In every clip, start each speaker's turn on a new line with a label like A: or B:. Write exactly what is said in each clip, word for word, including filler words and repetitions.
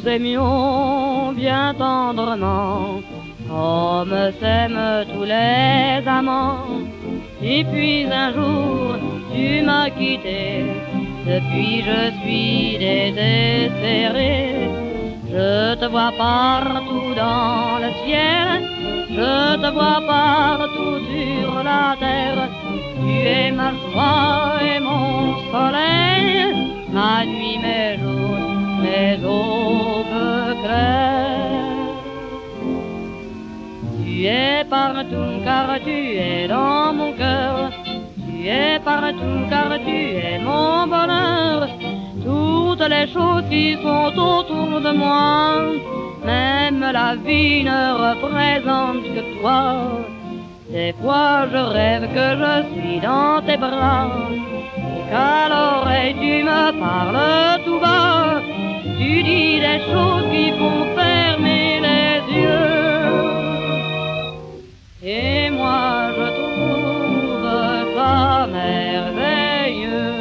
A: s'aimions bien tendrement, comme s'aiment tous les amants. Et puis un jour, tu m'as quitté, depuis je suis désespéré. Je te vois partout dans le ciel, je te vois partout sur la terre. Tu es ma joie et mon soleil, ma nuit, mes jours, mes aubes claires. Tu es partout car tu es dans mon cœur, tu es partout car tu es mon bonheur. Toutes les choses qui sont autour de moi, même la vie ne représente que toi. Des fois je rêve que je suis dans tes bras, et qu'à l'oreille tu me parles tout bas. Tu dis des choses qui font fermer les yeux, et moi je trouve ça merveilleux.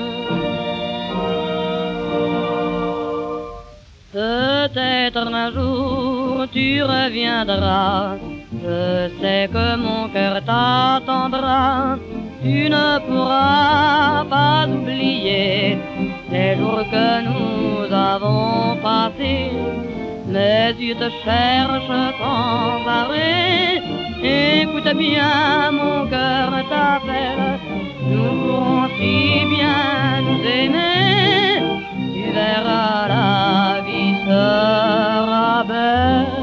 A: Peut-être un jour tu reviendras, je sais que mon cœur t'attendra. Tu ne pourras pas oublier les jours que nous avons passés. Mes yeux te cherchent sans arrêt. Écoute bien, mon cœur t'appelle. Nous pourrons si bien nous aimer. Tu verras, la vie sera belle.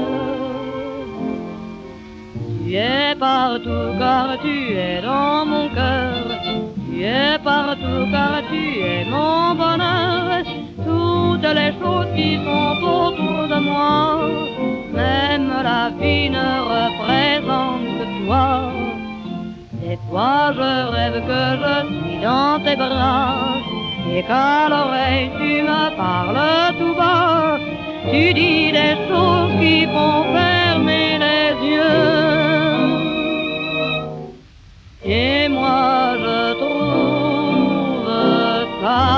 A: Tu es partout car tu es dans mon cœur, tu es partout car tu es mon bonheur. Toutes les choses qui sont autour de moi, même la vie ne représente que toi. Et toi je rêve que je suis dans tes bras, et qu'à l'oreille tu me parles tout bas. Tu dis des choses qui font fermer les yeux, et moi je trouve ça